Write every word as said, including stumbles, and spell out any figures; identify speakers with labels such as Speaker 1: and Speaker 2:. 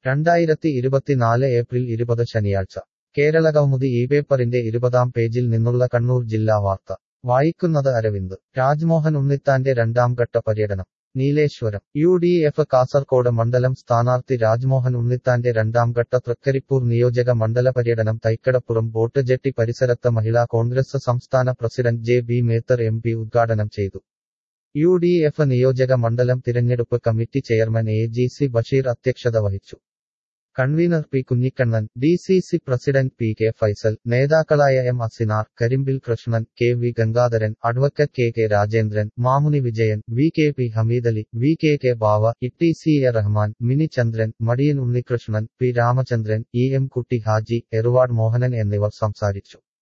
Speaker 1: രണ്ടായിരത്തി ഇരുപത്തിനാല് ഏപ്രിൽ ഇരുപത് ശനിയാഴ്ച കേരളകൗമുദി ഈ പേപ്പറിന്റെ ഇരുപതാം പേജിൽ നിന്നുള്ള കണ്ണൂർ ജില്ലാ വാർത്ത വായിക്കുന്നത് അരവിന്ദ്. രാജ്മോഹൻ ഉണ്ണിത്താന്റെ രണ്ടാം ഘട്ട പര്യടനം Nileshwaram. U D F Kasaragod മണ്ഡലം സ്ഥാനാർത്ഥി രാജ്മോഹൻ ഉണ്ണിത്താന്റെ രണ്ടാം ഘട്ട തൃക്കരിപ്പൂർ നിയോജക മണ്ഡല പര്യടനം തൈക്കടപ്പുറം ബോട്ട് ജെട്ടി പരിസരത്ത് മഹിളാ കോൺഗ്രസ് സംസ്ഥാന president J B Mehtar M P ഉദ്ഘാടനം ചെയ്തു. യു ഡി എഫ് നിയോജക മണ്ഡലം തിരഞ്ഞെടുപ്പ് committee chairman A G C Basheer അധ്യക്ഷത വഹിച്ചു. Convener P Kunhikannan, D C C president P K Faisal, നേതാക്കളായ M Asinar, Karimbil Krishnan, K V Gangadharan, advocate K K Rajendran, Mamuni Vijayan, V K P Hameedali, V K K Bava, E C A Rahman, Mini Chandran, Madiyan Unnikrishnan, P Ramachandran, E M കുട്ടി ഹാജി, എറുവാഡ് മോഹനൻ എന്നിവർ സംസാരിച്ചു.